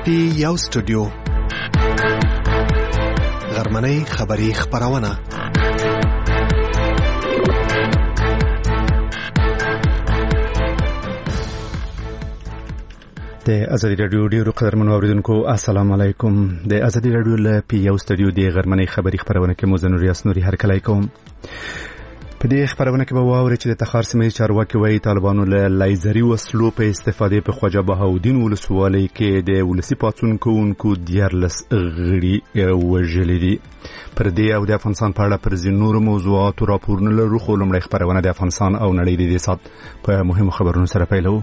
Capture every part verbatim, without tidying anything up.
پی یو سټوډیو غرمنۍ خبری خبرونه د ازادي رادیو ډیرو قدرمنو اوریدونکو السلام علیکم. د ازادي رادیو له پی یو سټوډیو د غرمنۍ خبری خبرونه کې مو زنور یاسنوري هر کله کوم. په دې خبرونه کې به واوري چې د تخار سیمې چارواکي وايي طالبانو له لایزري وسلو په استفادې په خواجه بهاودین ولسوالۍ کې د ولسي پاڅون کوونکو دیارلس غړي وژلي دي. پر دې او د افغانستان په اړه پر ځینو نورو موضوعاتو راپورونه لرو، خو لومړی خبرونه د افغانستان او نړۍ د دې سات په مهمو خبرونو سره پیلوو.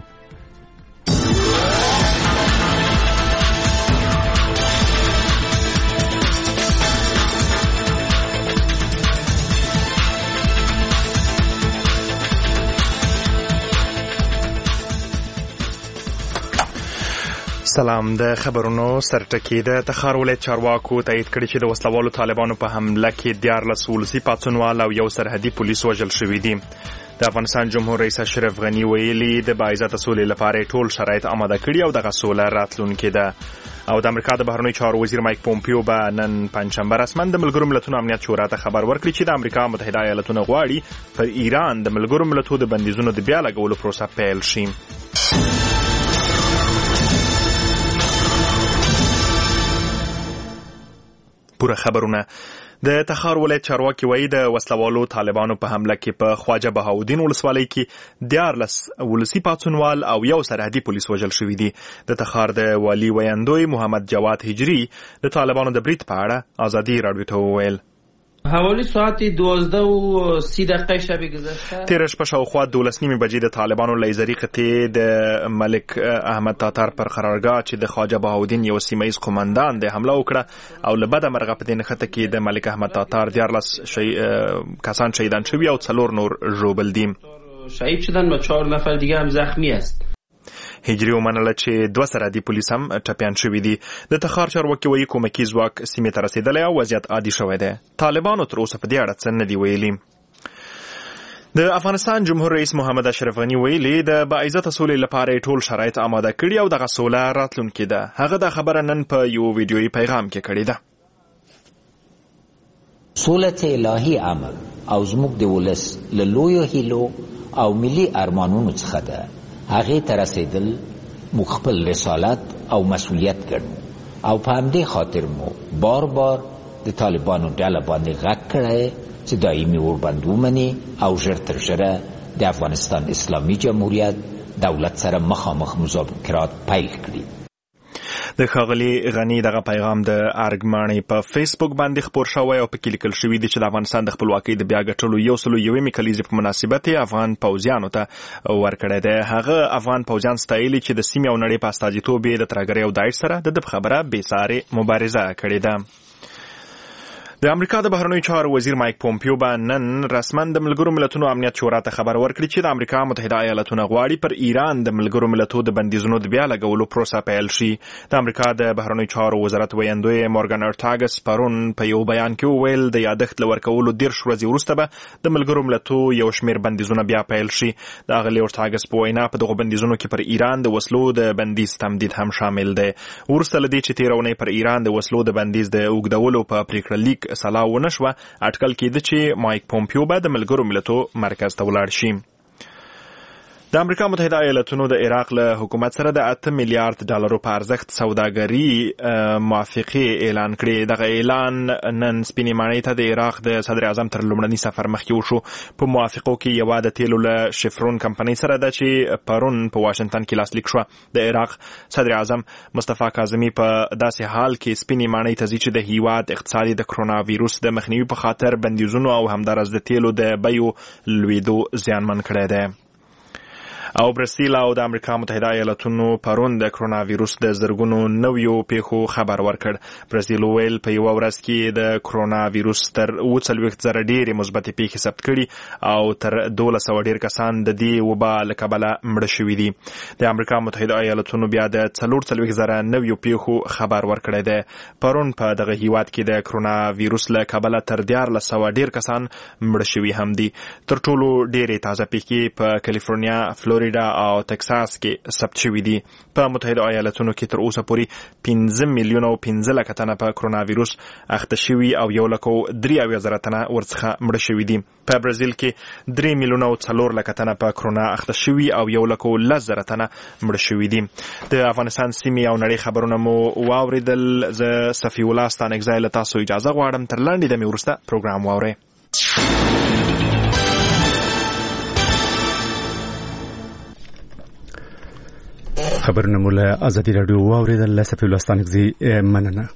سلام. د خبرونو سرټکی د تخار ولایت چارواکو تایید کړي چې د وسلوالو طالبانو په حمله کې دیارلس ولسي پاڅونوال او یو سرحدي پولیس وژل شوي دي. د افغانستان جمهور رئیس اشرف غني ویلي د باعزته سولې لپاره ټول شرایط آماده کړي او دغه سوله راتلونکې ده. او د امریکا د بهرنیو چارو وزیر مایک پومپیو به نن پنځشنبه رسماً د ملګرو ملتونو امنیت شورا ته خبر ورکړي چې د امریکا متحده ایالاتونو غواړي پر ایران د ملګرو ملتونو د بندیزونو د بیا لګولو پروسه پیل شي. پوره خبرونه. د تخار ولایت چارواکي وایي د وسلوالو طالبانو په حمله کې په خواجه بهاودین ولسوالۍ کې دیارلس ولسي پاڅونوال او یو سرحدي پولیس وژل شوي دي. د تخار د والي ویاندوی محمد جواد هجری د طالبانو د برید په اړه ازادي رادیو ته وویل حوالی ساعت دوازده و سی دقیقه شب گذشته تیر شپه شاوخوا دولس نیمې بجې د طالبانو لیزري قطعې د ملک احمد تاتار پر قرارګاه چې د خواجه بهاودین یو سیمه‌ایز قومندان د حمله وکړه او له بده مرغه په دې نښته کې د ملک احمد تاتار دیارلس شي کسان شهیدان شوي او څلور نور ژوبل دي. شهید شدن و چهار نفر دیگه هم زخمی است. هجری ومنله چې دوه سرحدي پولیس هم ټپیان شوي دي. د تخار چارواکي وایي کومکي ځواک سیمې ته رسېدلی او وضعیت عادي شوی دی. طالبانو تر اوسه په دې اړه څه نه دي ویلي. د افغانستان جمهور رئیس محمد اشرف غني ویلي د باعزته سولې لپاره ټول شرایط آماده کړي او دغه سوله راتلونکې ده. هغه دا خبره نن په یو ویډیویي پیغام کې کړې ده. سولت الهي عمل او زموږ د ولس له لویو هیلو او ملي ارمانونو څخه ده. هغه ته رسیدل موږ خپل رسالت او مسؤلیت ګڼو او په همدې خاطر مو بار بار د طالبانو ډله باندې غږ کړی چې دایمي وربند ومني او ژر تر ژره د افغانستان اسلامي جمهوریت دولت سره مخامخ مذاکرات پیل کړي. د ښاغلي غني دغه پیغام د ارګمانۍ په فیسبوک باندې خپور شوی او پکې لیکل شوي دي چې د افغانستان د خپلواکۍ د بیا ګټلو یو سلو یوې کلیزې په مناسبت افغان پوځیانو ته ورکړی دی. هغه افغان پوځیان ستایلي چې د سیمې او نړۍ په استازیتوب یې د ترهګرۍ او داعش سره د ده په خبره بېسارې مبارزه کړې ده. د امریکا د بهرنیو چارو وزیر مایک پومپیو به نن رسماً د ملګرو ملتونو امنیت شورا ته خبر ورکړي چې د امریکا متحده ایالاتونو غواړي پر ایران د ملګرو ملتونو د بندیزونو د بیا لګولو پروسه پیل شي. د امریکا د بهرنیو چارو وزارت ویاندوی مورګان ارټاګس پرون په یو بیان کې وویل د یادښت له ورکولو دېرش ورځې وروسته به د ملګرو ملتونو یو شمېر بندیزونه بیا پیل شي. د اغلې ارټاګس په وینا په دغو بندیزونو کې پر ایران د وسلو د بندیز تمدید هم شامل دی. وروسته له دې چې تېره اونۍ پر ایران د وسلو د بندیز د اوږدولو په پرېکړه لیک سلا ونه شوه، اټکل کېده چې مایک پومپیو به د ملګرو ملتونو مرکز ته ولاړ شي. د امریکا متحده ایالاتونو د عراق له حکومت سره د اته میلیارډ ډالرو په ارزښت سوداګري موافقې اعلان کړې. دغه اعلان نن سپینې ماڼۍ ته د عراق د صدر اعظم تر لومړني سفر مخکې وشو. په موافقو کې یوه د تیلو له شفرون کمپنۍ سره ده چې پرون په واشنګټن کې لاسلیک شوه. د عراق صدر اعظم مصطفی کاظمي په داسې حال کې سپینې ماڼۍ ته ځي چې د هیواد اقتصاد د کرونا ویروس د مخنیوي په خاطر بندیزونو او همداراز د تیلو د بیو لوېدو زیانمن کړی دی. او برسیل او د امریکا متحده ایالاتونو پرون د کرونا ویروس د زرګونو نویو پیښو خبر ورکړ. برازیل ویل په یوه ورځ کې د کرونا ویروس تر اووه څلوېښت زره ډېرې مثبتې پیښې ثبت کړي او تر دولس سوه ډېر کسان د دې وبا له کبله مړه شوي دي. د امریکا متحده ایالاتونو بیا د څلور څلوېښت زره نویو پیښو خبر ورکړی دی. پرون په دغه هیواد کې د کرونا ویروس له کبله تر دیارلس سوه ډېر کسان مړه شوي هم دي. تر ټولو ډېرې تازه پیښې په کالیفورنیا، فلوریډا فلوریدا او تکساس کې ثبت شوي دي. په متحده ایالاتونو کې تر اوسه پورې پنځه میلیونه او پنځه لکه تنه په کرونا وایروس اخته شوي او یو لک او درې اویا زره تنه ورڅخه مړه شوي دي. په برازیل کې درې میلیونه او څلور لکه تنه په کرونا اخته شوي او یو لک او لس زره تنه مړه شوي دي. د افغانستان سیمې او نړۍ خبرونه مو واوریدل. زه صفی الله ستانکزی له تاسو اجازه غواړم تر لاندې دمې وروسته پروګرام واورئ. خبرونه مو له ازادي راډیو واوریدل. له صفی الله ستانکزی مننه.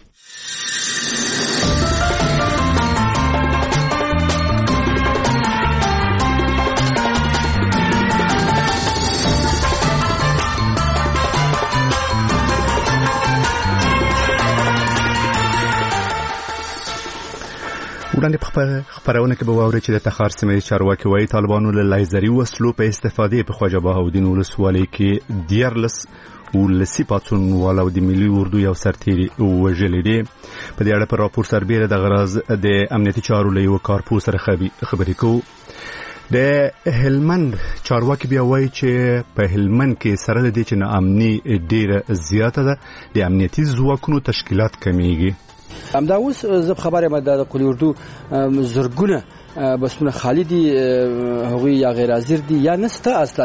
وړاندې په خبرونه کې به واورئ چې د تخار سیمې چارواکي وايي طالبانو له لایزري وسلو په استفادې په خواجه بهاودین ولسوالۍ کې دیارلس ولسی پاتونوال او د ملي اردو یو سرتیري وژلي دي. په دې اړه په راپور سربېره د غرض د امنیتي چارو له یو کارپو سره خبرې کوو. د هلمند چارواکي بیا وایي چې په هلمند کې سره د دې چې ناامني ډېره زیاته ده د امنیتي ځواکونو تشکیلات کمیږي. همدا اوس زه خبره یم د قلی اردو زرګونه بسونه خالدي هغوی یا غیر حاضر دي یا نسته اصلا.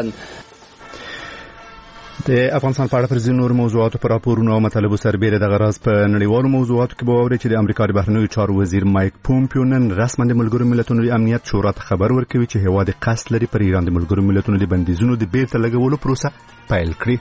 د افغانستان په اړه پر ځینو موضوعاتو پر راپورونو او مطالبو سربېره د غرض په نړیوالو موضوعاتو کې به واورئ چې د امریکا د بهرنیو چارو وزیر مایک پومپیو نن رسما د ملګرو ملتونو د امنیت شورا ته خبر ورکوي چې هیواد قصد لري پر ایران د ملګرو ملتونو د بندیزونو د بیرته لګولو پروسه پیل کړي.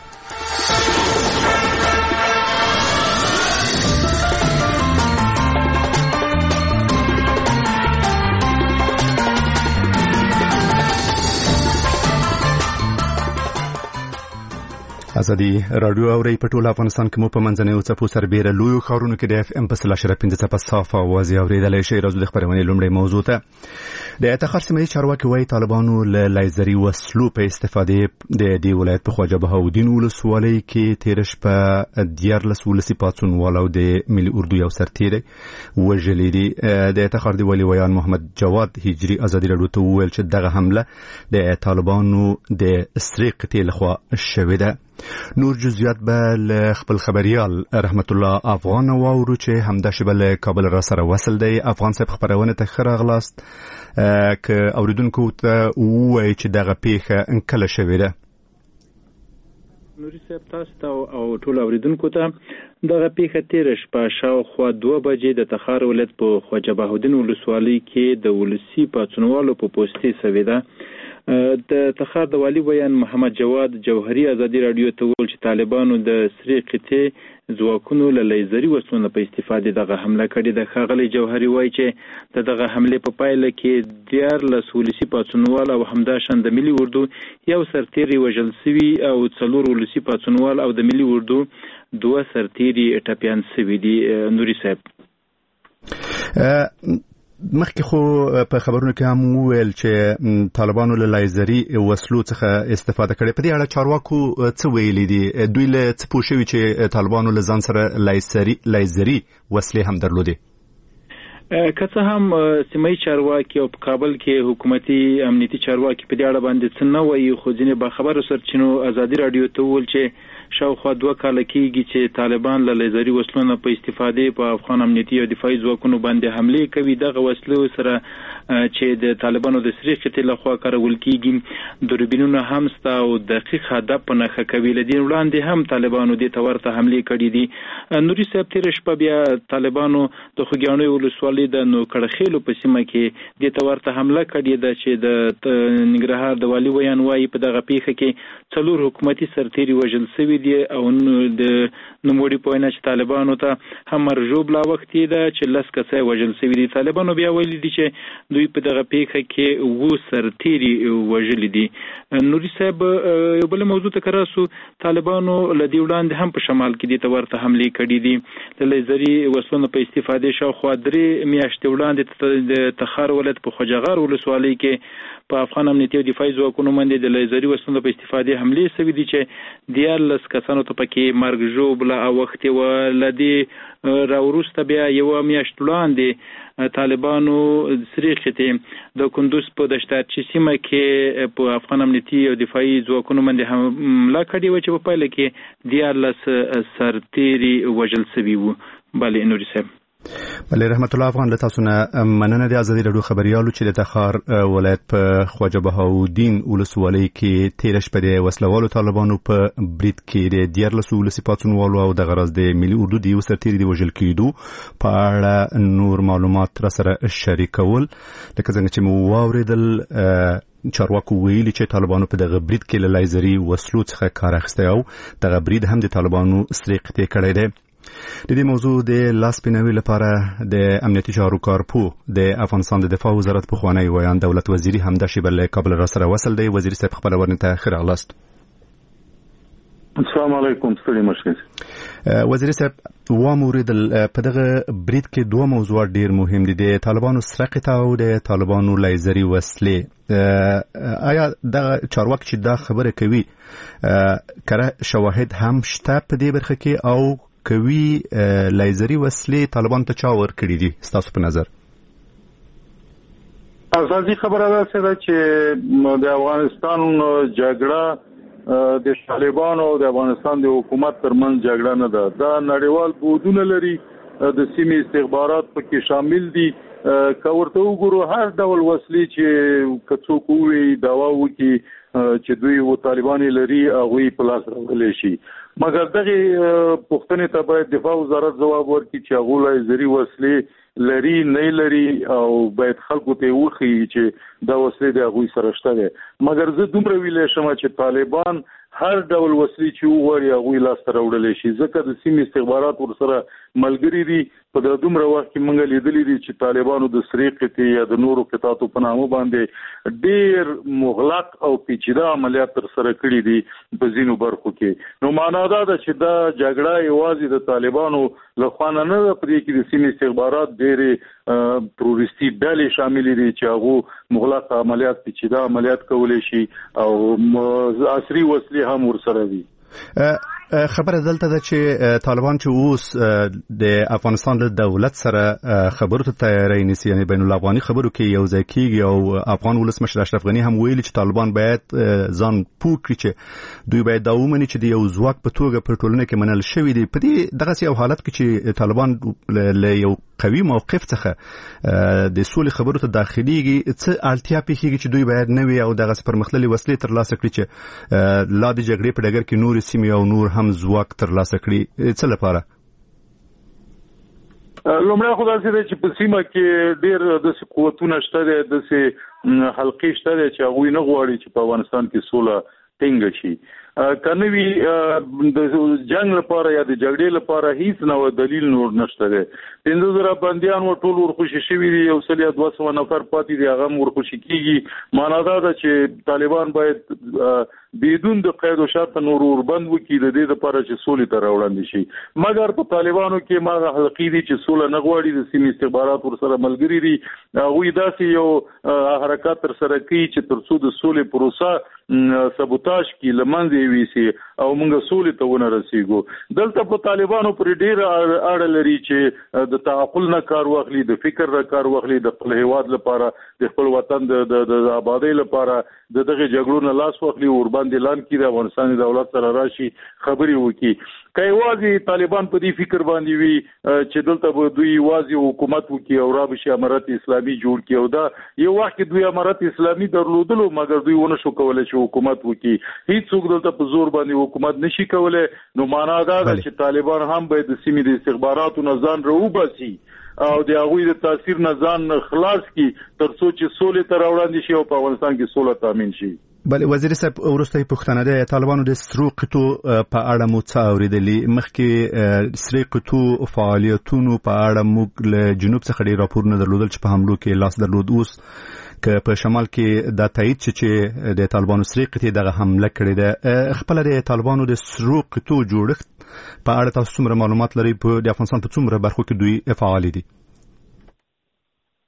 ازادي رادیو اوري په ټول افغانستان کې مو په منځنیو څپو سربېره لویو ښارونو کې د اف ام په سل اشاره پنځه څپه صافه اوازې اورېدلی شئ. راځو د خپرونې لومړۍ موضوع ته. د تخار سیمې چارواکي وايي طالبانو له لایزري وسلو په استفادې د دې ولایت په خواجه بهاودین ولسوالۍ کې تېره شپه دیارلس ولسي پاڅونوال او د ملي اردو یو سرتیری وژلي دي. د تخار د ولي ویان محمد جواد هجري ازادي راډیو ته وویل چې دغه حمله د طالبانو د سرې قطعې لخوا شوې ده. نور جزئیات به له خپل خبريال رحمت الله افغان واورو چې همدا شبه له کابل را سره وصل دی. افغان صاحب خبرونه ته ښه راغلاست که اوریدونکو ته ووایي چې دغه پیښه کله شوې ده. نوري صاحب تاسو ته او ټول اوریدونکو ته دغه پیښه تېره شپه شاوخوا دوه بجې د تخار ولایت په خواجه بهاودین ولسوالۍ کې د ولسي پاڅونوالو په پوستې سوې ده. د تخار د والي ویان محمد جواد جوهري ازادي راډیو ته وویل چې طالبانو د سرې قطعې ځواکونو له لیزري وسلو په استفادې دغه حمله کړې ده. ښاغلی جوهري وایي چې د دغه حملې په پایله کې دیارلس ولسي پاڅونوال او همداشان د ملي اردو یو سرتیري وژل سوي او څلور ولسي پاڅونوال او د ملي اردو دوه سرتیري ټپیان سوي دي. نوري صاحب مخکې خو په خبرونو کې هم وویل چې طالبانو له لایزري وسلو څخه استفاده کړې. په دې اړه چارواکو څه ویلي دي؟ دوی له څه پوه شوي چې طالبانو له ځان سره لایزري لایزري وسلې هم درلودې؟ که څه هم سیمه‌یي چارواکي او په کابل کې حکومتي امنیتي چارواکي په دې اړه باندې څه نه وایي، خو ځینې باخبره سرچینو ازادي راډیو ته وویل چې شاوخوا دوه کاله کېږي چې طالبان له لیزري وسلو نه په استفادې په افغان امنیتي او دفاعي ځواکونو باندې حملې کوي. دغه وسلو سره چې د طالبانو د سرې قطعې لخوا کارول کېږي دوربینونه هم سته او دقیق هدف په نښه کوي. له دې وړاندې هم طالبانو دې ته ورته حملې کړي دي. نوري صاحب تېره شپه بیا طالبانو د خوږیاڼیو ولسوالۍ د نوکړخیلو په سیمه کې دې ته ورته حمله کړې ده چې د ننګرهار د والي ویان وایي په دغه پیښه کې څلور حکومتي سرتیري وژل سوي دي او د نوموړي په وینا چې طالبانو ته هم مرجوب لا وخت ده چې لس کسه وژل سوي دي. طالبانو بیا ویلي دي چې دوی په دغه پیښه کې اووه سرتیري وژلي دي. نوري صاحب یو بل موضوع ته راسو، طالبانو له دې وړاندې هم په شمال کې دې ته ورته حملې کړي دي. د لیزري وسلو په استفادې شاوخوا درې میاشتې وړاندې د تخار ولایت په خوجغار ولسوالۍ کې په افغان امنیتي او دفاعي ځواکونو باندې د لیزري وسلو په استفادې حملې شوې دي چې دیارلس کسانو ته پکې مرګ ژوبله اوښتې وه. له دې راوروسته بیا یوه میاشت وړاندې طالبانو سرې خطې د کندوز په دشتارچي سیمه کې په افغان امنیتي او دفاعي ځواکونو باندې حمله کړې وه چې په پایله کې دیارلس سرتیري وژل شوي وو. بله نوري صاحب. بله رحمت الله افغان له تاسو نه مننه د ازادي راډیو خبريالو چې د تخار ولایت په خواجه بهاودین ولسوالۍ کې تیر شپه د وسلوالو طالبانو په برید کې د دیارلس ولسي پاتونوالو او د غرض د ملي اردو د یو سرتیري د وژل کېدو په اړه نور معلومات را سره شریکول. لکه څنګه چې مو واوریدل چارواکو ویلي چې طالبانو په دغه برید کې له لایزري وسلو څخه کار اخیستی او دغه برید هم د طالبانو سرې قطع کړی دی. د دې موضوع د لاس پینوي لپاره د امنیتي چارو کارپو د افغانستان د دفاع وزارت په خوانی ویان دولت وزیری همدا شیبه له کابل را سره وصل دی. وزیر صاحب خپل ورنته خیر اغلاست. السلام علیکم. ستړي مشه. وزیر صاحب و مورد په دغه برید کې دوه موضوعات ډیر مهم دي، د طالبانو سرقت او د طالبانو لیزري وسلې. آیا دا چارواکي چې دا خبره کوي کړه شواهد هم شته په دې برخه کې او کوي لیزري وسلې طالبان ته چا ورکړي دي ستاسو په نظر؟ اساسي خبره ده چې د افغانستان جګړه د طالبانو او د افغانستان د حکومت ترمنځ جګړه نه ده. دا نړیوال بودونه لري، د سیمې استخبارات پکې شامل دي. که ورته وګورو هر ډول وسلې چې که څوک ووایي دعوا وکړي چې دوی و طالبان لري هغوی په لاس راوړلی شي، مګر دغه پوښتنې ته باید دفاع وزارت ځواب ورکړي چې هغوی لیزري وسلې لري نه لري او باید خلکو ته وښیي چې دا وسلې د هغوی سره شته دی. مګر زه دومره ویلی شم چې طالبان هر ډول وسلې چې وغواړي هغوی لاسته راوړلی شي، ځکه د سیمې استخبارات ورسره ملګري دي. په د دومره وخت کې موږ لیدلي دي چې طالبانو د سرې قطعې یا د نورو قطعاتو په نامه باندې ډېر مغلق او پیچیده عملیات ترسره کړي دي په ځینو برخو کې. نو معنا دا ده چې دا جګړه یوازې د طالبانو له خوا نه ده، په دې کې د سیمې استخبارات ډېرې تروریستي ډلې شاملې دي چې هغو مغلق عملیات پیچیده عملیات کولی شي او عصري وسلې هم ورسره دي. خبره دلته ده چې طالبان چې اوس د افغانستان د دولت سره خبرو ته تیاری نیسي، یعنی بین الافغاني خبرو کې یو ځای کېږي او افغان ولسمشر اشرف غني هم ویلي چې طالبان باید ځان پوه کړي چې دوی باید دا ومني چې د یو ځواک په توګه پر ټولنه کې منل شوي دي. په دې دغسې یو حالت کې چې طالبان له یو قوي موقف څخه د سولې خبرو ته داخليږي، څه اړتیا پېښېږي چې دوی باید نوې او دغسې پرمختللې وسلې ترلاسه کړي چې لا د جګړې په ډګر کې نورې سیمې او نور هم ځواک ترلاسه کړي؟ څه لپاره؟ لومړی خو داسې دی چې په سیمه کې ډېر داسې قوتونه شته دی، داسې حلقې شته دی چې هغوی نه غواړي چې په افغانستان کې سوله ټینګه شي. که نه وي د جنګ لپاره یا د جګړې لپاره هیڅ نوع دلیل نور نشته دی. پنځه زره بندیان و ټول ورخوشي شوي دي، یو سل یا دوه سوه نفر پاتې دي هغه هم ورخوشي کېږي. معنا دا ده چې طالبان باید بدون د قید و شرط نور وربند وکړي د دې لپاره چې سولې ته راوړاندې شي. مګر په طالبانو کې ماغه حلقې دي چې سوله نه غواړي، د سیمې استخبارات ورسره ملګري دي. هغوی داسې یو حرکات ترسره کوي چې تر څو د سولې پروسه سبوتاژ کړي، له منځه یې ویسي او موږ سولې ته ونه رسېږو. دلته په طالبانو پورې ډېره اړه لري چې د تعقل نه کار واخلي، د فکر نه کار واخلي، د خپل هیواد لپاره، د خپل وطن د آبادۍ لپاره د دغه جګړو نه لاس واخلي، ورباندې اعلان کړي د افغانستان دولت سره راشي خبرې وکړي. که یوازې طالبان په دې فکر باندې وي چې دلته به دوی یوازې حکومت وکړي او رابشي امارت اسلامي جوړ کړي، او دا یو وخت کې دوی امارت اسلامي درلودلو مګر دوی ونه شو کولی چې حکومت وکړي. هیڅوک دلته په زور باندې حکومت نشي کولی. نو معنا دا ده چې طالبان هم باید د سیمې د استخباراتو نه ځان راوباسي او د هغوی د تاثیر نه ځان خلاص کړي تر څو چې سولې ته راوړاندې شي او په افغانستان کې سوله تامین شي. بله وزیر صاحب، وروسته پوښتنه ده، طالبانو د سرو قطو په اړه مو څه اورېدلي؟ مخکې سرې قطو فعالیتونو په اړه موږ له جنوب څخه ډېر راپورونه درلودل چې په حملو کې لاس درلود. اوس که په شمال کې دا تایید شي چې د طالبانو سرې قطې دغه حمله کړې ده، خپله د طالبانو د سرو قطو جوړښت په اړه تاسو څومره معلومات لرئ؟ په د افغانستان په څومره برخو کې دوی فعال دي؟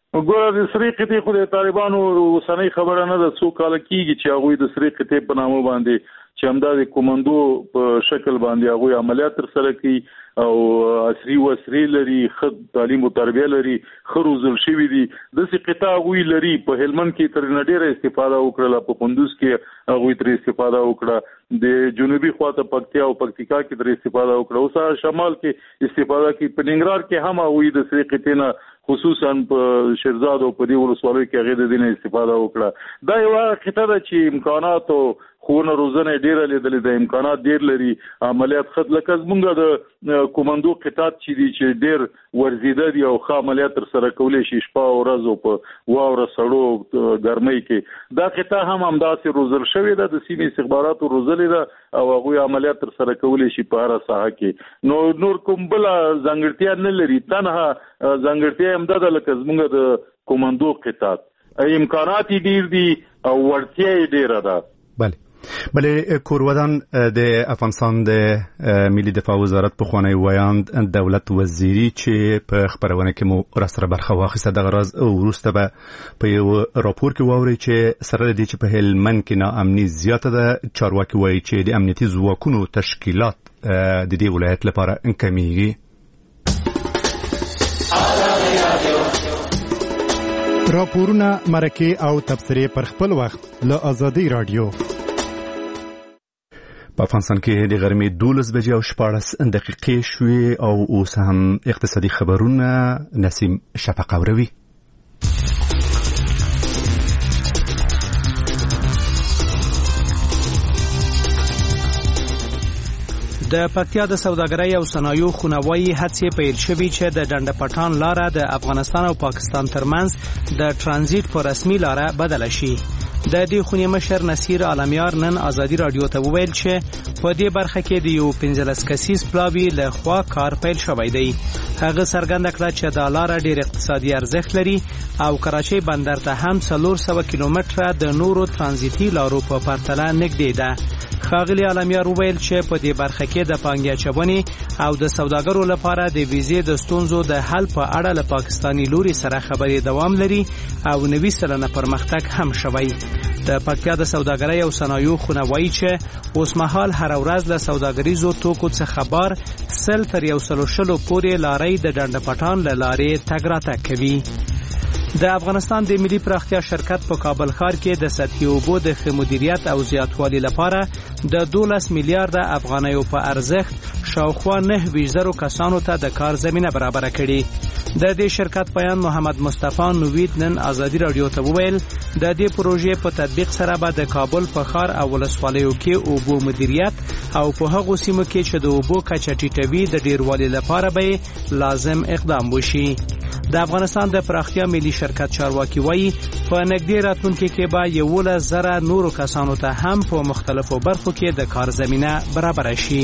ګوره د سری قطې خو د طالبانو اوسنۍ خبره نه ده، څو کاله کېږي چې هغوی د سری قطې په نامه باندې چې همدا د کومندو په شکل باندې هغوی عملیات ترسره کوي او عصري وسري لري، ښه تعلیم او تربیه لري، ښه روزل شوي دي. داسې قطع هغوی لري. په هلمند کې تر نه ډېره استفاده وکړله، په کندوز کې هغوی ترې استفاده وکړه، د جنوبي خواته پکتیا او پکتیکا کې ترې استفاده وکړه، اوس شمال کې استفاده کوي. په ننګرهار کې هم هغوی د سری قطې نه خصوصا په شیرزاد او په دې ولسوالیو کې هغې د دې نه استفاده وکړه. دا یوه قطعه ده چې امکانات او ښوونه روزنه ډېره لیدلې ده، امکانات ډېر لري، عملیات ښه لکه زمونږ د کومندو قطعات چې دي چې ډېر ورزیده دي او ښه عملیات ترسره کولی شي شپه او ورځ او په واوره سړو ګرمۍ کې. دا قطعه هم همداسې روزل شوې ده، د سیمې استخباراتو روزلې ده او هغوی عملیات ترسره کولی شي په هره ساحه کې. نو نور کوم بله ځانګړتیا نه لري، تنها ځانګړتیا همدا ده لکه زمونږ د کومندو قطعات، امکانات یې ډېر دي او وړتیا یې ډېره ده. بله بله کورودان د افغانستان د ملي دفاع وزارت پخوانی ویاند دولت وزیری چې په خبرونه کې مو راسره برخه واخیسته، دغه راز وروسته به په یو راپور کې واوري چې سره دې چې په هلمند کې ناامني زیاته ده، چارواکي وایي چې د امنیتي ځواکونو تشکیلات د دې ولایت لپاره کمیږي. راپورونه، مرکې او تبصرې پر خپل وخت له آزادۍ رادیو. په افغانستان کې د غرمې دولس بجې او شپاړس دقیقې شوې او اوس هم اقتصادي خبرونه نسیم شفق اوروي. د پکتیا د سوداګرۍ او صنایعو خونوایي هڅې پیل شوې چې د ډنډ پټان لاره د افغانستان او پاکستان ترمنځ د ترانزیت په رسمي لاره بدله شي. د دې خونې مشر نصیر عالمیار نن آزادي رادیو ته وویل چې په دې برخه کې د یو پنځلس کسیز پلاوي له خوا کار پیل شوی دی. هغه څرګنده کړه چې دا لاره ډېر اقتصادي ارزښت لري او کراچۍ بندر ته هم څلور سوه کیلومتره د نورو ترانزیتي لارو په پرتله نږدې ده. ښاغلي عالمیار وویل چې په دې برخه کې د پانګې اچونې او د سوداګرو لپاره د ویزې د ستونزو د حل په اړه له پاکستاني لوري سره خبرې دوام لري او نوي سلنه پرمختګ هم شوی. د پکتیا د سوداګرۍ او صنایعو خونه وایي چې اوس مهال هر ورځ له سوداګریزو توکو څخه بار سل تر یو سلو شلو پورې لارۍ د ډنډ پټان له لارې تګ راتګ کوي. د افغانستان د ملي پراختیا شرکت په کابل ښار کې د سطحي اوبو د ښه مدیریت او زیاتوالي لپاره د دولس میلیارده افغانیو په ارزښت شاوخوا نهه ویشت زرو کسانو ته د کار زمینه برابره کړي. د دې شرکت پیان محمد مصطفی نوید نن آزادي رادیو ته وویل د دې پروژې په تطبیق سره به د کابل په ښار او ولسوالیو کې اوبو مدیریت او په هغو سیمو کې چې د اوبو کچه ټیټوي د ډیروالي لپاره به لازم اقدام وشي. د افغانستان د پراختیا ملي شرکت چارواکي وایي په نږدې راتلونکي کې به یولس زره نورو کسانو ته هم په مختلفو برخو کې د کار زمینه برابره شي.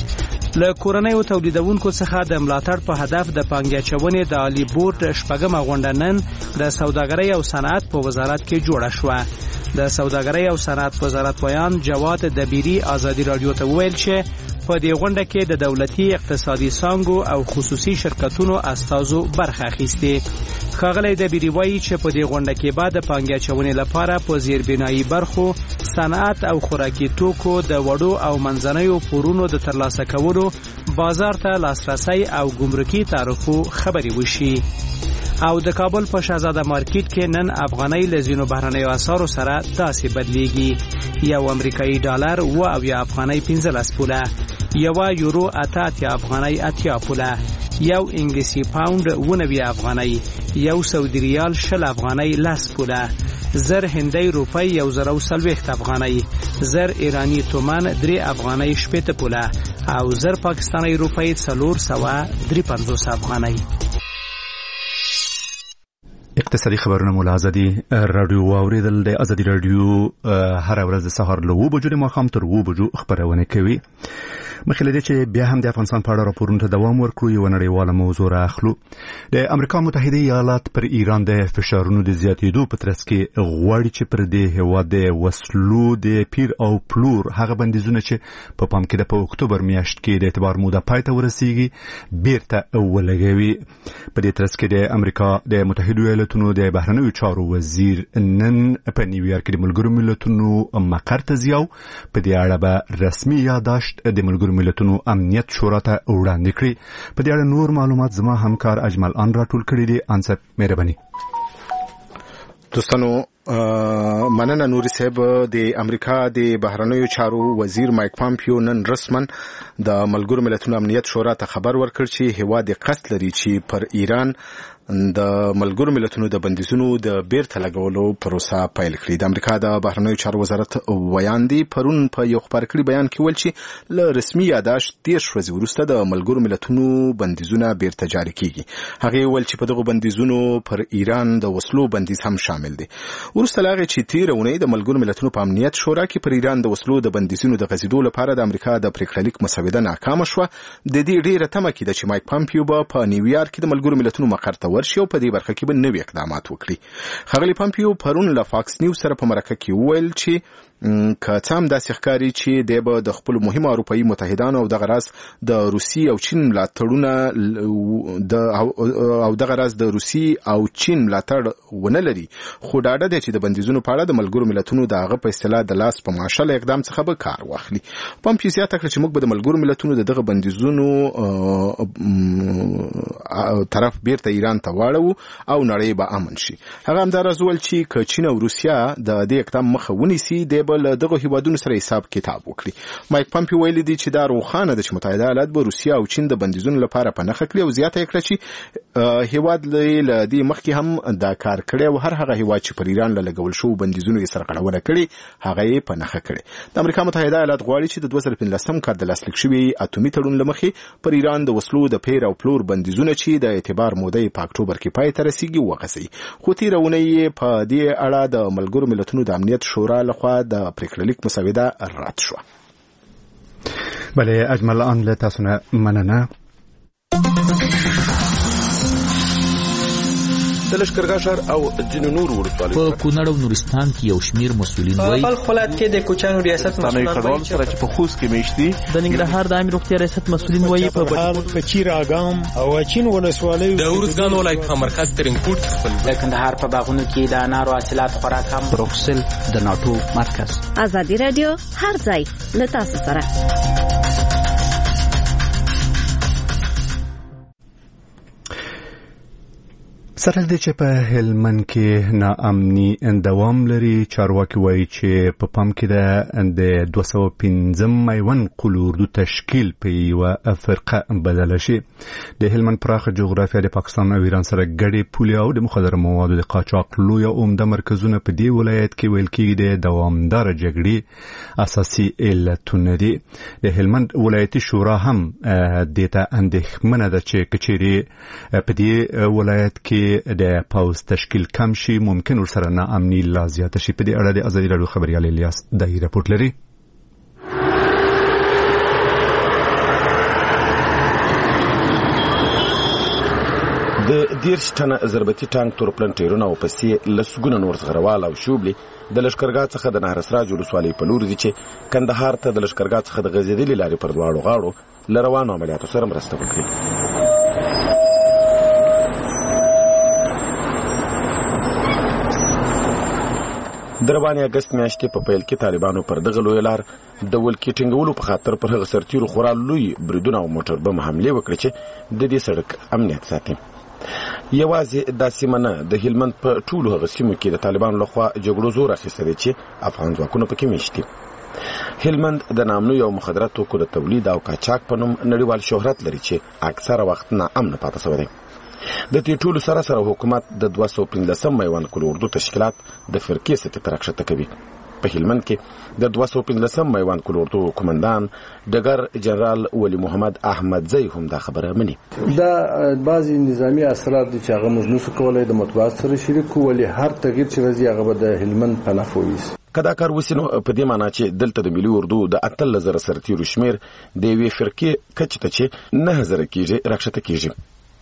له کورنیو تولیدونکو څخه د ملاتړ په هدف د پانګې اچونې د عالی بورډ شپږمه غونډه نن د سوداګرۍ او صنعت په وزارت کې جوړه شوه. د سوداګرۍ او صنعت وزارت ویان جواد دبیری آزادي رادیو ته وویل چې په دې غونډه کې د دولتي اقتصادي څانګو او خصوصي شرکتونو استازو برخه اخیستې. ښاغلی دبیری وایي چې په دې غونډه کې به د پانګې اچونې لپاره په زیربنایي برخو، صنعت او خوراکي توکو د وړو او منځنیو پورونو د ترلاسه کولو، بازار ته لاسرسی او ګمرکي تعرفو خبرې وشي. او د کابل په شهزاده مارکیټ کې نن افغانۍ له ځینو بهرنیو اسعارو سره داسې بدلیږي. یو امریکایي ډالر اوه اویا افغانۍ پنځلس پوله، یوه یورو اته اتیا افغانۍ اتیا پوله، یو انګلیسي پاوند اوه نوي افغانۍ، یو سعودي ریال شل افغانۍ لس پوله، زر هندۍ روپۍ یو زر او څلوېښت افغانۍ، زر ایراني تومان درې افغانۍ شپېته پوله او زر پاکستاني روپۍ څلور سوه درې پنځوس افغانۍ. اقتصادي خبرونه مو له آزادي رادیو واوریدل. د آزادي رادیو هر ورځ د سهار له اوه بجو د ماښام تر اوه بجو خبرونه کوي. مخکې له دې چې بیا هم د افغانستان په اړه راپورونو ته دوام ورکړو، یوه نړیواله موضوع راخلو. د امریکا متحده ایالات پر ایران د فشارونو د زیاتېدو په ترڅ کې غواړي چې پر دې هېواد د وسلو د پیر او پلور هغه بندیزونه چې په پام کې ده په اکتوبر میاشت کې د اعتبار موده پای ته ورسیږي بیرته ولګوي. په دې ترڅ کې د امریکا د متحده ایالاتونو ملتونو د بهرنیو چارو وزیر نن په نیویارک کې د ملګرو ملتونو مقر ته ځي او په دې اړه به رسمي یادداشت د ملګرو ملتونو امنیت شورا ته وړاندې کړي. په دې اړه نور معلومات زما همکار اجمل ان راټول کړي دي. انصف مهرباني. دوستانو مننه نوري صاحب. د امریکا د بهرنیو چارو وزیر مایک پامپیو نن رسمن د ملګرو ملتونو امنیت شورا ته خبر ورکړ چې هیواد قصد لري چې پر ایران د ملګرو ملتونو د بندیزونو د بیرته لګولو پروسه پیل کړي. د امریکا د بهرنیو چارو وزارت ویان دی پرون په یو خبر کړي بیان کې ویل چې له رسمي یادداشت دېرش ورځې وروسته د ملګرو ملتونو بندیزونه بیرته جاري کیږي. هغه ویل چې په دغه بندیزونو پر ایران د وسلو بندیز هم شامل دی. وروسته لاغه چې تیر اونۍ د ملګرو ملتونو په امنیت شورا کې پر ایران د وسلو د بندیزونو د غځېدو لپاره د امریکا د پریکړلیک مسوده ناکامه شوه. د دې ډیره تمه کیده چې مایک پامپیو به په نیویارک کې د ملګرو ملتونو مقر ته ورشي او په دې برخه کې به نوي اقدامات وکړي. ښاغلي پامپیو پرون له فاکس نیوز سره په مرکه کې وویل چې که څه هم داسې ښکاري چې دی به د خپلو مهمو اروپایي متحدانو او دغه راز د روسي او چین ملاتړونه د او دغه راز د روسي او چین ملاتړ ونه لري، خو ډاډه دی چې د بندیزونو په اړه د ملګرو ملتونو د هغه په اصطلاح د لاس په ماشل اقدام څخه به کار واخلي. پامپیو زیاته کړه چې موږ به د ملګرو ملتونو د دغه بندیزونو طرف بیرته ایران ته واړو او نړۍ به امن شي. هغه همداراز وویل چې که چین او روسیا د دې اقدام مخه ونیسي دی به له دغه هیوادونو سره حساب کتاب وکړي. مایک پامپیو ویلي دی چې دا روښانه ده چې متحده ایالات به روسیا او چین د بندیزونو لپاره په نښه کړي او زیاته یې کړه چې هیواد له دې مخکې هم دا کار کړی او هر هغه هیواد چې پر ایران له لګول شوو بندیزونو یې سرغړونه کړې هغه یې په نښه کړې. د امریکا متحده ایالات غواړي چې د دوه زره پنځلسم کال د لاسلیک شوي اتومي تړون له مخې پر ایران د وسلو د پیر او پلور بندیزونه چې د اعتبار موده په اکتوبر کې پای ته رسیږي وغځوي. خو تېره اونۍ په دې اړه د ملګرو ملتونو د امنیت شورا لخوا د پریکړلیک مسوده رد شوه. بله اجمل ان له تاسو نه مننه. د لشکرګاه ښار او ځینو نورو ولسوالیو په کونړ او نورستان کې یو شمیر مسؤلین وایي په خپل ولایت کې د کوچانو ریاست مسؤلین وایي چې په خوست کې میشتي د ننګرهار د عامه روغتیا ریاست مسؤلین وایي په بهار کچیر اګام او چین ولسوالیو د اورزګان ولایت په مرکز ترنګپورت خپل د کندهار په باغونو کې د انارو حاصلات خوراک هم بروکسل د ناتو مرکز. ازادي رادیو هر ځای له تاسو سره. سره د چې په هلمند کې ناامني دوام لري، چارواکي وایي چې په پام کې د دوه سوه پنځم میوند قلوردو تشکیل په یوه فرقه بدله شي. د هلمند پراخه جغرافیه د پاکستان او ایران سره ګډې پولې او د مخدره موادو د قاچاق لویه عمده مرکزونه په دې ولایت کې ویل کېږي د دوامداره جګړې اساسي علتونه دي. د هلمند ولایتي شورا هم دې ته اندېښمنه ده چې که چیرې په دې ولایت کې د پاوز تشکیل کم شي ممکن ورسره ناامني لا زیاته شي. په دې اړه د ازادي راډیو خبريال الیاس دای راپورټ لري. د دیرش ټنه ضربتي ټانک تورپلن ټیرونه او پسې لسګونه نور زغروال او شوبلي د لشکرګاه څخه د نهر اسراج ولسوالۍ په لور دي چې کندهار ته د لشکرګاه څخه د غځېدلې لارې پر دواړو غاړو له روانو عملیاتو سره مرسته وکړي. د روانې اګست میاشتې په پیل کې طالبانو پر دغه لویه لار د ولکې ټینګولو په خاطر پر هغه سرتیرو خورا لوی بریدونه او موټر بم حملې وکړې چې د دې سړک امنیت ساتي. یوازې دا سیمه نه، د هلمند په ټولو هغه سیمو کې د طالبانو لخوا جګړو زور اخیستی چې افغان ځواکونه پکې میشتي. هلمند د نامنو او مخدره توکو د تولید او قاچاق په نوم نړیوال شهرت لري چې اکثره وخت ناامنه پاتې شوی دی. د دې ټولو سره سره حکومت د دوه سوه پنځلسم میوند قلوردو تشکیلات د فرقې سطحې ته راښکته کوي. په هلمند کې د دوه سوه پنځلسم میوند قلوردو قومندان ډګر جنرال ولی محمد احمدزی هم دا خبره مني. دا بعضی نظامی اثرات دي چې هغه موږ نشو کولای د مطبوعات سره شریک کړو، ولی هر تغییر چې راځي هغه به د هلمند په نفع وي. کدا کار وسینو په دې معنی چې دلته د ملي اردو د اتل زره سرتیرو شمیر د یوې فرقې کچ ته چې نه زره کېږي راښکته کېږي.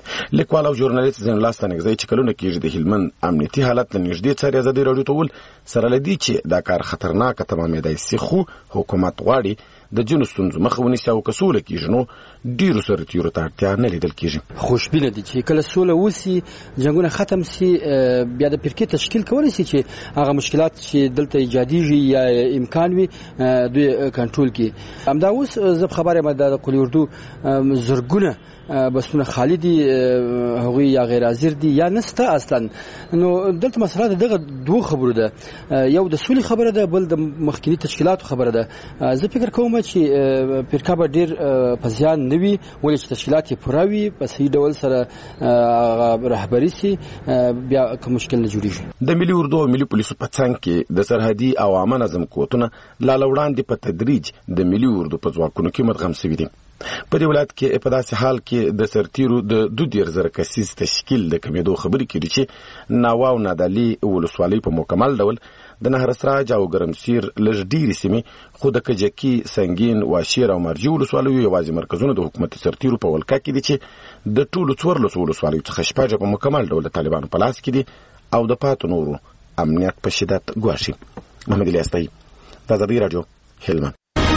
لیکوال او ژورنالیست زین الله ستانکزی چې کلونه کېږي د هلمند امنیتي حالت له نږدې څاري ازادي راډیو ته ویل سره لدی چې دا کار خطرناک تمامېدای شي خو حکومت غواړي د جنو ستونزو مخه ونیسي او که سوله کېږي نو ډیرو سرتیرو ته اړتیا نه لیدل کېږي. خوشبینه دي چې کله سوله وسی جنگونه ختم سي بیا د فرقې تشکیل کولی شي چې هغه مشکلات چې دلته ایجادیږي یا امکان وي دوی کنټرول کړي. همدا اوس زه خبره یم د قلی اردو زرګونه بسونه خالی دي هغوی یا غیر حاضر دي یا نسته اصلا. نو دلته مسله دغه دوه خبرو ده، یو د سولې خبره ده بل د مخکنی تشکیلاتو خبره ده. زه فکر کوم چې فرقه به ډیر په زیان نه وي ولې چې تشکیلات یې پوره وي په صحیح ډول سره رهبري سي بیا کوم مشکل نه جوړیږي. د ملي اردو او ملي پولیسو په څنګ کې د سرحدي او عامه نظم قوتونه لا لوړاندې په تدریج د ملي اردو په ځواکونو کې مدغم شوي دي. په دې ولایت کې په داسې حال کې د سرتیرو د دوه ډیر زره کسیز تشکیل د کمیدو خبرې کړي چې ناوا او نادالي ولسوالۍ په مکمل ډول د نهر سراج او ګرمسیر لږ ډیرې سیمې خو د کجکي سنگین واشیر او مرجي ولسوالیو یوازې مرکزونه د حکومتي سرتیرو په ولکه کې دي چې د ټولو څوارلسو ولسوالیو څخه شپږ په مکمل ډول د طالبانو په لاس کې دي او د پاتو نورو امنیت په شدت ګواښي. محمد الیاس د ازادي راډیو هلمند.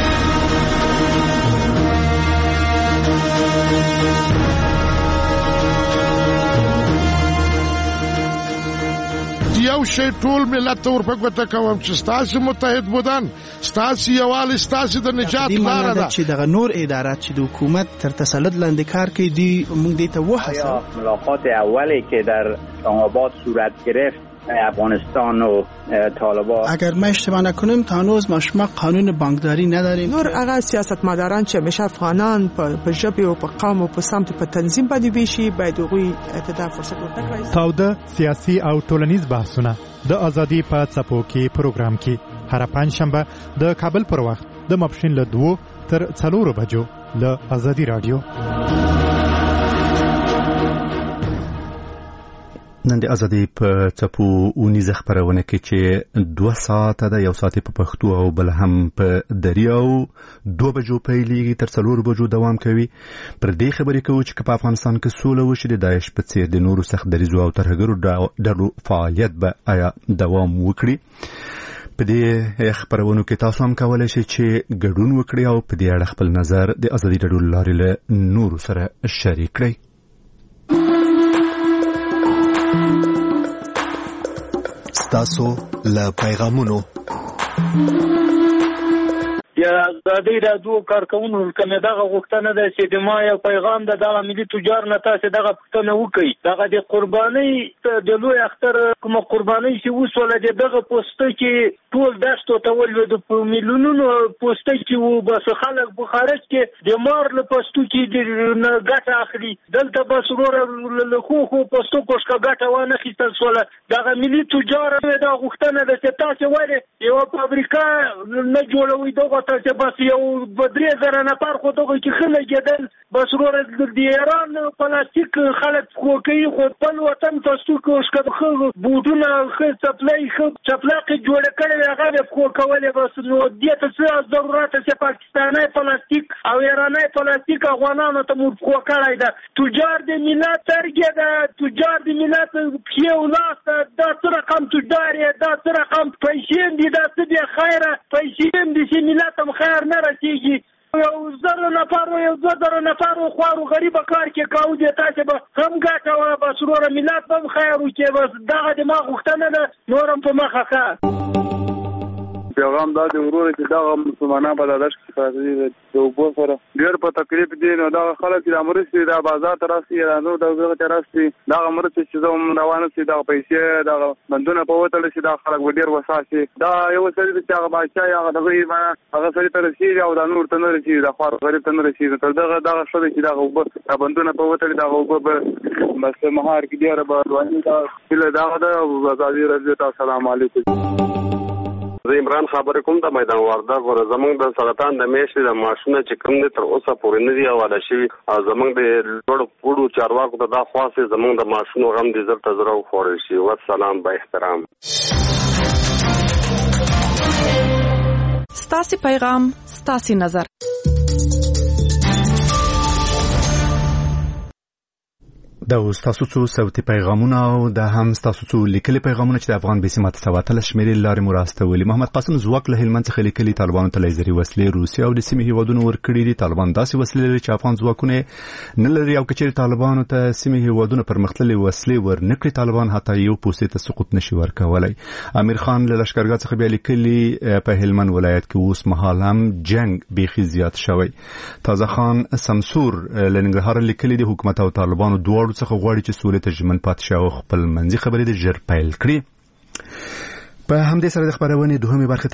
یو شی ټول ملت ته ورپګوته کوم چې ستاسو متحد بودن ستاسو یووالی ستاسو د نجات لاره ده چې دغه نور ادارات چې د حکومت تر تسلط لاندې کار کوي دی موږ دې ته وحسه. ملاقات اولی که در آباد صورت گرفت افغانستان و طالبان، اگر ما اشتباه نکنیم تا هنوز ما شما قانون بانکداری نداریم. نور هغه سیاستمداران چې همیشه افغانان په ژبه او په قوم او په سمت په تنظیم باندې ویشي باید هغوی ته فرصت ورکړي. تاوده سیاسي او ټولنیز بحثونه د ازادي په څپو کې پروګرام کې هر پنځشنبه د کابل پر وخت د ماپښین له دوه تر څلورو بجو له ازادي رادیو. نن د ازادي په څپو اونیزه خبرونه کې چې دوه ساعته د یو ساعت په پښتو او بل هم په دریاو دوه بجو پیلېږي تر څلور بجو دوام کوي. پر دې خبرې کوو چې په افغانستان کې سوله وشي د داعش په څیر د نورو سخت دریزو او ترهګرو ډلو فعالیت به آیا دوام وکړي. په دې خبرونو کې تاسو هم کولای شئ چې ګډون وکړئ او په دې اړه خپل نظر د ازادي راډیو لارې له نورو سره شریک کړئ. تاسو له پیغامونو یا ازادي راډیو کارکونکو کومه دغه غوښتنه ده چې د ما یو پیغام د دغه ملي تجار نه تاسو دغه پښتنه وکړي دغه د قرباني د لوی اختر کوم قرباني چې وسوله دغه پوسټ کې ټول دشتو ته ولود په میلیونونو پوسټ کې وو بس خلک بخارج کې د مار له پوسټو کې د ګټه اخلي دلته بس ورور له خو خو پوسټو کوشکا ګټه ونه خېستل سوله دغه ملي تجار د غوښتنه ده چې تاسو وایي یو فابریکه نه جوړوي دغه چې بس یو بدري زره نفر خو دغه کې خلک کېدل بس ورور د ایران پلاستیک خلک خو کوي خو په وطن تاسو کوشکا بوټونه خې سپلای خې چپلاقي جوړ کړي هغه خو کولې بس نو دې ته څه ضرورت چې پاکستاني پلاستیک او ایراني پلاستیک افغانانو ته مو خو کړای دا تجار د ملت ترګه دا تجار د ملت یو لاس دا څه رقم تجار دا څه رقم پیسې دي دا څه دی خیره پیسې دي چې ملت هم خیر نه رسیږي یو زر نفر یو دوه زر نفر خوارو غریب کار کې کاو دي تاسو به هم ګټه بس ورور ملت هم خیر وکي بس دغه د ما غوښتنه ده نورم په مخه ښه پیغام دا د ورور چې دا مسلمانان په داش کې پاتې دي د وګو سره ډېر په تکلیف دي نو دا خلک چې امرسي دا بازار ته راسي نو دا زغه ته راسي دا امرسي چې زموږ روانه سي دا پیسې دا بندونه په وتل شي دا خلک ډېر وساسي دا یو څه چې هغه بچا هغه دغه ما هغه سړي ته رسي او دا نور ته نه رسي دا خور غریب ته نه رسي تر دغه دا څه چې دا وګ دا بندونه په وتل دا وګ بس مهار کې ډېر به رواني دا بل دا دا ازادي راځي تاسو السلام علیکم زه عمران خبرې کوم د میدان وردګ ور زمونږ د سرطان د میاشتې د ماشونه چې کوم دي تر اوسه پورې نه دی حواله شوي زمونږ د لوړ پوړو چارواکو ته دا خواستې زمونږ د ماشونو غم دي زر ته زر وخوړل شي والسلام با احترام. ستاسو پیغام ستاسو نظر دا تاسو څو صوتي پیغامونه او د هم تاسو څو لیکلي پیغامونه چې د افغان بسمات سواتل شمیرې لارې مراسته محمد قاسم زواک له هلمند څخه لیکلي طالبانو ته لیزري وسلې روسیا او د سیمې هیوادونو ورکړي دي. طالبان داسې وسلې لري چې افغان ځواکونه نه لري او کچېرې طالبانو ته سیمې هیوادونو پرمختللي وسلې ورنکړي طالبان حتی یو پوستې ته سقوط نشي ورکولای. امیر خان له لشکرګاه څخه بیا لیکلي په هلمند ولایت کې اوس مهال هم جنگ بیخي زیات شوی. تازه خان سمسور له ننګرهار لیکلي دي حکومت او طالبانو دواړو څخه غواړي چې سولې ته ژمن پاتې شي او خپل منځي خبرې د ژر پیل کړي. په همدې سره د خبرونې دوهمه برخه